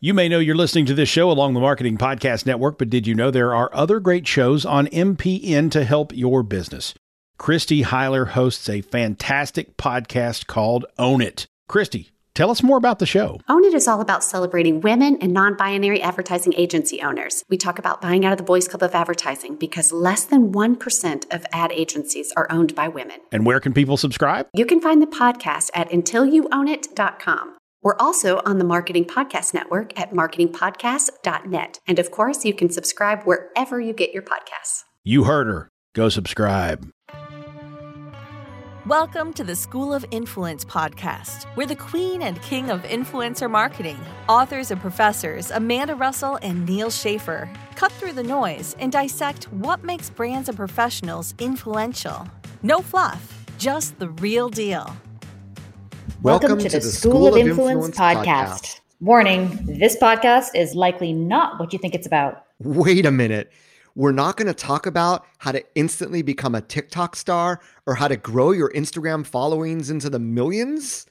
You may know you're listening to this show along the Marketing Podcast Network, but did you know there are other great shows on MPN to help your business? Christy Heiler hosts a fantastic podcast called Own It. Christy, tell us more about the show. Own It is all about celebrating women and non-binary advertising agency owners. We talk about buying out of the Boys Club of Advertising because less than 1% of ad agencies are owned by women. And where can people subscribe? You can find the podcast at untilyouownit.com. We're also on the Marketing Podcast Network at marketingpodcast.net. And of course, you can subscribe wherever you get your podcasts. You heard her. Go subscribe. Welcome to the School of Influence podcast, where the queen and king of influencer marketing, authors and professors Amanda Russell and Neil Schaefer, cut through the noise and dissect what makes brands and professionals influential. No fluff, just the real deal. Welcome to the School of Influence podcast. Warning, this podcast is likely not what you think it's about. Wait a minute. We're not going to talk about how to instantly become a TikTok star or how to grow your Instagram followings into the millions?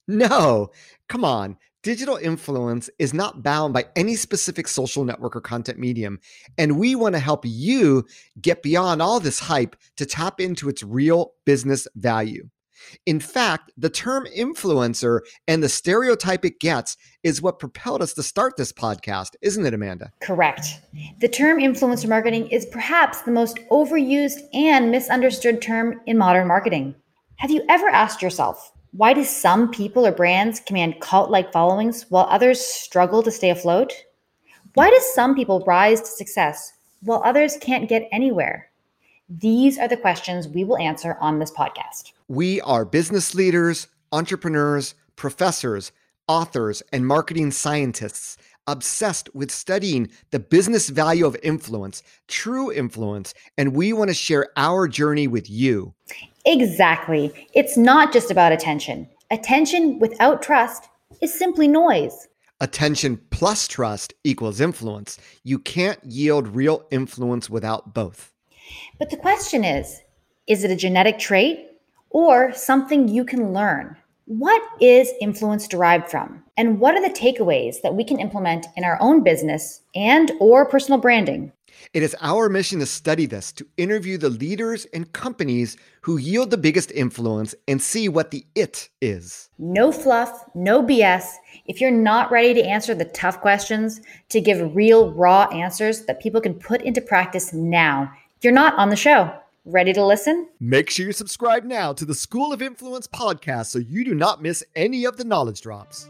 No, come on. Digital influence is not bound by any specific social network or content medium, and we want to help you get beyond all this hype to tap into its real business value. In fact, the term influencer and the stereotype it gets is what propelled us to start this podcast, isn't it, Amanda? Correct. The term influencer marketing is perhaps the most overused and misunderstood term in modern marketing. Have you ever asked yourself, why do some people or brands command cult-like followings while others struggle to stay afloat? Why do some people rise to success while others can't get anywhere? These are the questions we will answer on this podcast. We are business leaders, entrepreneurs, professors, authors, and marketing scientists obsessed with studying the business value of influence, true influence, and we want to share our journey with you. Exactly. It's not just about attention. Attention without trust is simply noise. Attention plus trust equals influence. You can't yield real influence without both. But the question is it a genetic trait or something you can learn? What is influence derived from? And what are the takeaways that we can implement in our own business and or personal branding? It is our mission to study this, to interview the leaders and companies who yield the biggest influence and see what the it is. No fluff, no BS. If you're not ready to answer the tough questions, to give real, raw answers that people can put into practice now, you're not on the show. Ready to listen? Make sure you subscribe now to the School of Influence podcast so you do not miss any of the knowledge drops.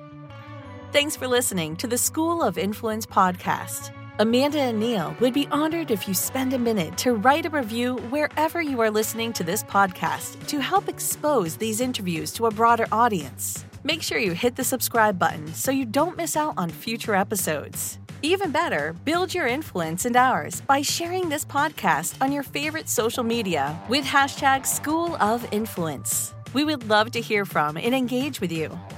Thanks for listening to the School of Influence podcast. Amanda and Neil would be honored if you spend a minute to write a review wherever you are listening to this podcast to help expose these interviews to a broader audience. Make sure you hit the subscribe button so you don't miss out on future episodes. Even better, build your influence and ours by sharing this podcast on your favorite social media with hashtag School of Influence. We would love to hear from and engage with you.